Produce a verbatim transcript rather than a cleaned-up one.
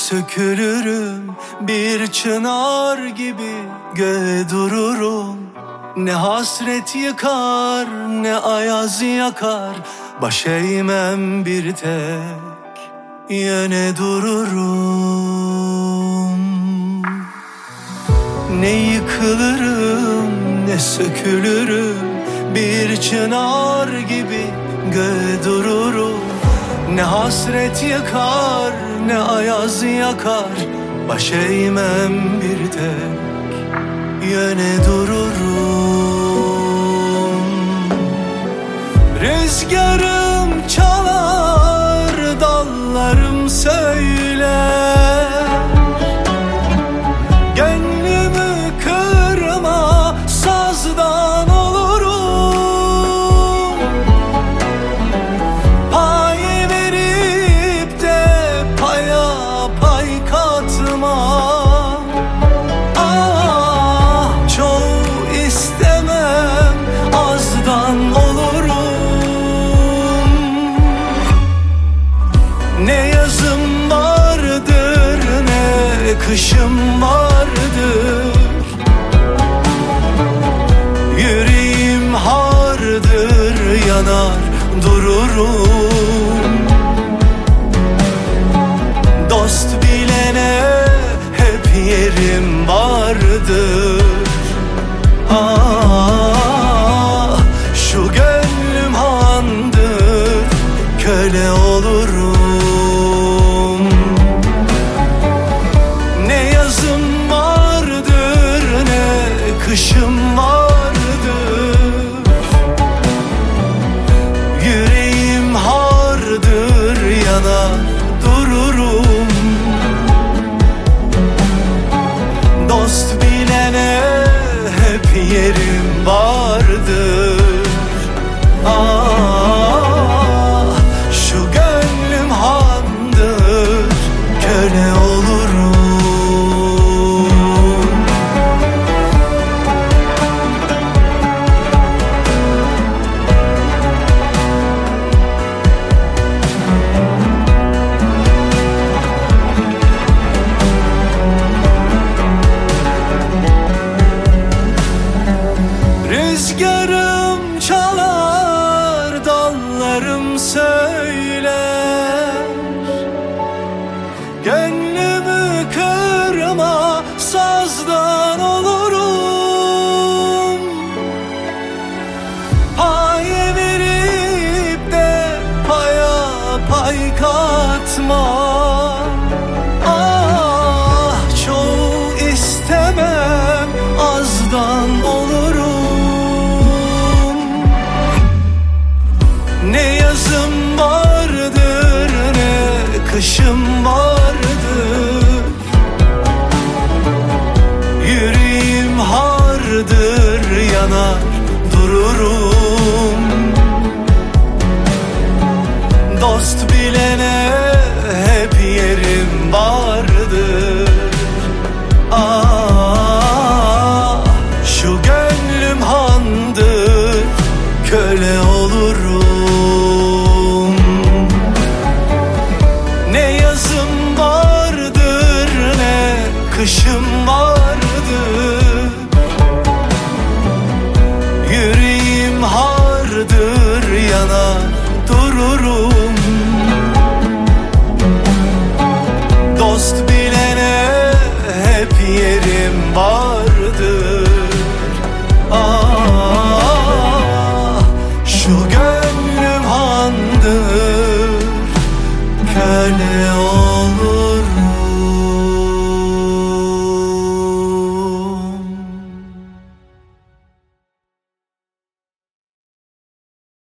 sökülürüm, bir çınar gibi göğe dururum. Ne hasret yıkar, ne ayaz yakar, baş eğmem bir tek yöne dururum. Ne yıkılırım, ne sökülürüm, bir çınar gibi göğe dururum. Ne hasret yıkar, ne ayaz yakar, baş eğmem bir tek yöne dururum. Rüzgarım çalar, dallarım söyler, gönlümü kırma, sazdan olurum. Pay verip de paya pay katma. Ah, çoğu istemem, azdan olurum. Ne yazım vardır, ne kışım vardır. Yüreğim hardır, yanar dururum. Dost bilene hep yerim vardır. Ah, şu gönlüm handır, köle olurum. Ne yazım vardır, ne kışım vardır. Yüreğim hardır, yanar dururum. Dost bilene hep yerim vardır. Ah, şu gönlüm handır, köle olurum. Rüzgarım çalar, dallarım söyler, gönlümü kırma, sazdan olurum. Pay verip de paya pay katma. Ah, çoğu istemem, azdan olurum. Ne yazım vardır, ne kışım vardır. Yüreğim hardır, yanar dururum. Dost bilene hep yerim vardır. Ah, şu gönlüm handır, köle olurum. Ne yazım vardır, ne kışım vardır. Yüreğim hardır, yanar dururum. Dost bilene hep yerim vardır. Ah, şu gönlüm handır, köle ol.